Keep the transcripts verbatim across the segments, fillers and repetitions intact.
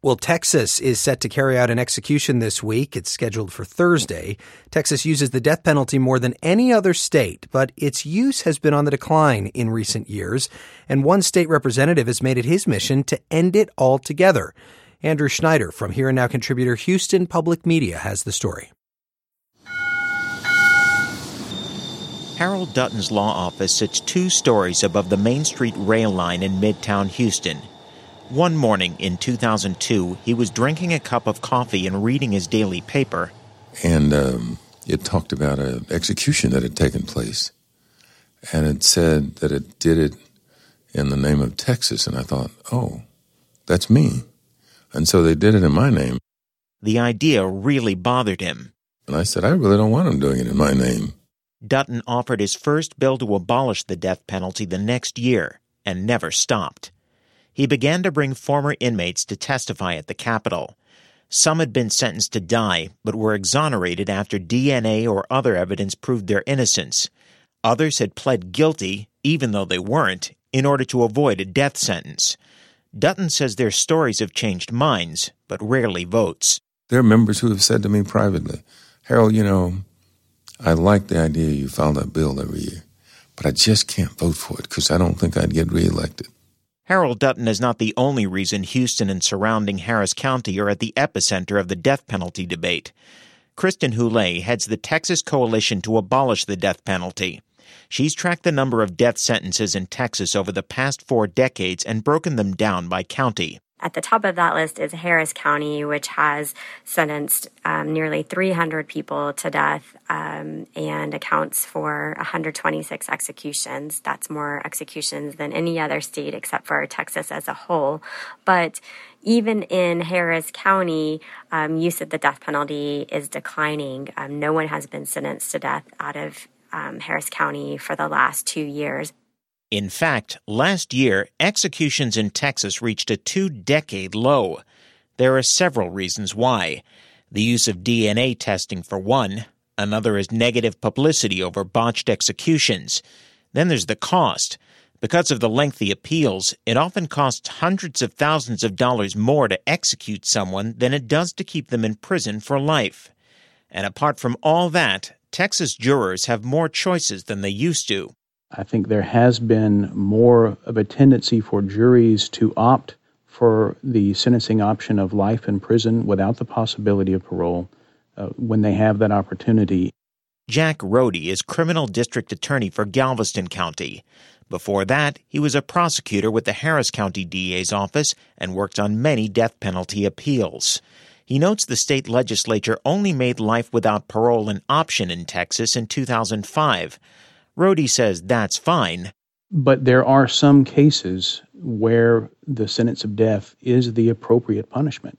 Well, Texas is set to carry out an execution this week. It's scheduled for Thursday. Texas uses the death penalty more than any other state, but its use has been on the decline in recent years, and one state representative has made it his mission to end it altogether. Andrew Schneider from Here and Now contributor Houston Public Media has the story. Harold Dutton's law office sits two stories above the Main Street rail line in Midtown Houston. One morning in two thousand two, he was drinking a cup of coffee and reading his daily paper. And um, it talked about an execution that had taken place. And it said that it did it in the name of Texas. And I thought, oh, that's me. And so they did it in my name. The idea really bothered him. And I said, I really don't want them doing it in my name. Dutton offered his first bill to abolish the death penalty the next year and never stopped. He began to bring former inmates to testify at the Capitol. Some had been sentenced to die, but were exonerated after D N A or other evidence proved their innocence. Others had pled guilty, even though they weren't, in order to avoid a death sentence. Dutton says their stories have changed minds, but rarely votes. There are members who have said to me privately, Harold, you know, I like the idea you file that bill every year, but I just can't vote for it because I don't think I'd get reelected. Harold Dutton is not the only reason Houston and surrounding Harris County are at the epicenter of the death penalty debate. Kristen Houle heads the Texas Coalition to abolish the death penalty. She's tracked the number of death sentences in Texas over the past four decades and broken them down by county. At the top of that list is Harris County, which has sentenced um, nearly three hundred people to death um, and accounts for one hundred twenty-six executions. That's more executions than any other state except for Texas as a whole. But even in Harris County, um, use of the death penalty is declining. Um, no one has been sentenced to death out of um, Harris County for the last two years. In fact, last year, executions in Texas reached a two-decade low. There are several reasons why. The use of D N A testing, for one. Another is negative publicity over botched executions. Then there's the cost. Because of the lengthy appeals, it often costs hundreds of thousands of dollars more to execute someone than it does to keep them in prison for life. And apart from all that, Texas jurors have more choices than they used to. I think there has been more of a tendency for juries to opt for the sentencing option of life in prison without the possibility of parole uh, when they have that opportunity. Jack Rohde is criminal district attorney for Galveston County. Before that, he was a prosecutor with the Harris County D A's office and worked on many death penalty appeals. He notes the state legislature only made life without parole an option in Texas in two thousand five. Rohde says that's fine. But there are some cases where the sentence of death is the appropriate punishment.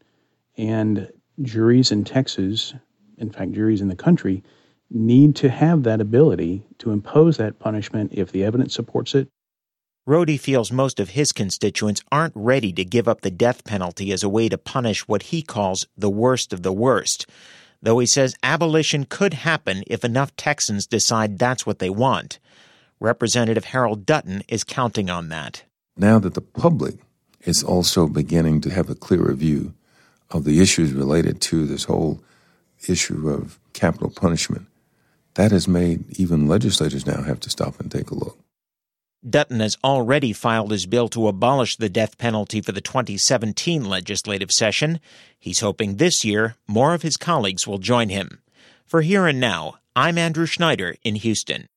And juries in Texas, in fact, juries in the country, need to have that ability to impose that punishment if the evidence supports it. Rohde feels most of his constituents aren't ready to give up the death penalty as a way to punish what he calls the worst of the worst. Though he says abolition could happen if enough Texans decide that's what they want. Representative Harold Dutton is counting on that. Now that the public is also beginning to have a clearer view of the issues related to this whole issue of capital punishment, that has made even legislators now have to stop and take a look. Dutton has already filed his bill to abolish the death penalty for the twenty seventeen legislative session. He's hoping this year more of his colleagues will join him. For Here and Now, I'm Andrew Schneider in Houston.